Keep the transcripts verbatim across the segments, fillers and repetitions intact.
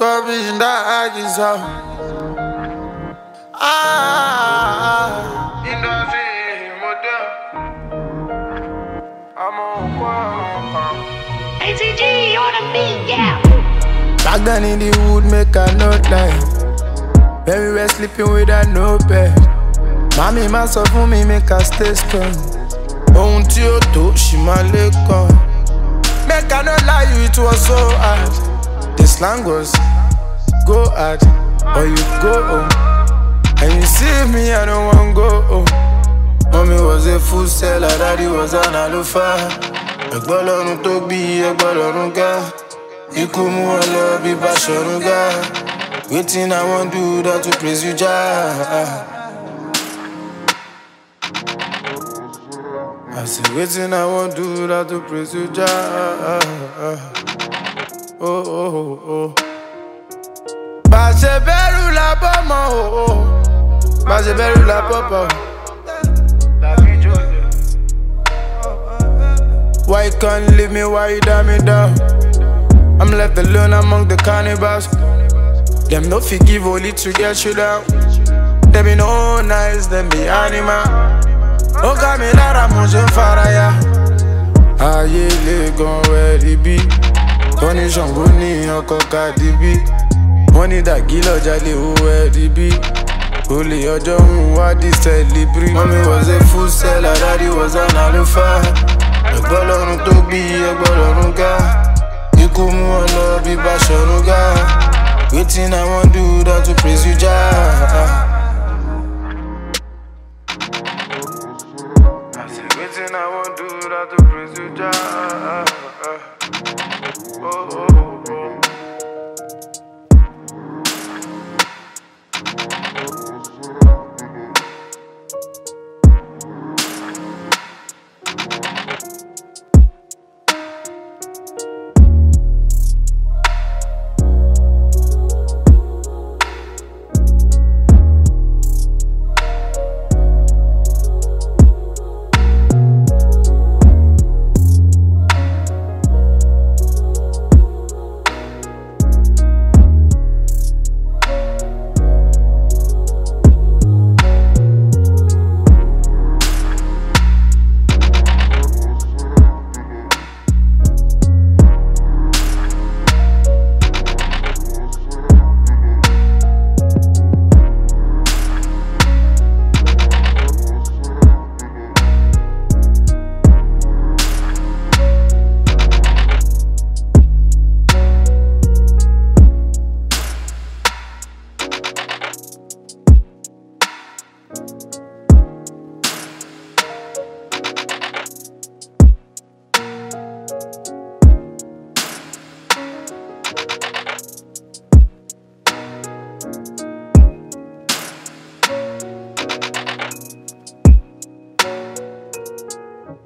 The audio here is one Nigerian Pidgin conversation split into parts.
for me in that is out. Ah, in the same model. I'm on one. A T G on the beat, yeah. Back then in the wood, make a note line. When we were sleeping without no bed. Mommy, man, so for me, make her stay strong. Ohun tí ó tó, she ma lè kàn. Make I not lie you, it was so hard. The slang was, go hard, or you go home. And you see me, I don't want go home. Mommy was a food seller, daddy was an alufa. Ẹ̀gbọ́n lọ́run tó bí, ẹ̀gbọ́n lọ́run ga. Ikú mú wọn lọ bí Báṣọ̀run ga. Wetin I wan do that to praise you, Jah. I say, waiting, I won't do that to praise you, Jah. Oh, oh, oh, oh. Bàṣẹ bẹ̀rù la bọ́mọ, oh, oh. Bàṣẹ bẹ̀rù la bọ́mọ. Why you can't leave me, why you down me down? I'm left alone among the cannibals. Them no forgive only to get you down. Them be no nice, them be animal. Ó ká mi lára mo ṣe ń faraya. Ayé lè gan wẹ̀rí bí. Wọ́n ní Ṣàngó ní ọkọ̀ Cardi B. Wọ́n ní Dàgí lọ́jà lè hó ẹ̀rí bí. Olè ọjọ́ ń wá di celebrity. Mommy was a food seller, daddy was an alufa. Ẹ̀gbọ́n lọ́run tó bí, ẹ̀gbọ́n lọ́run ga. Ikú mú wọn lọ bí Báṣọ̀run ga. Wetin I wan do that to praise you, Jah. Waiting, I won't do that to praise you, Jah. Oh, oh, oh.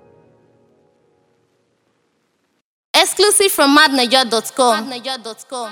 Exclusive from madnaja dot com.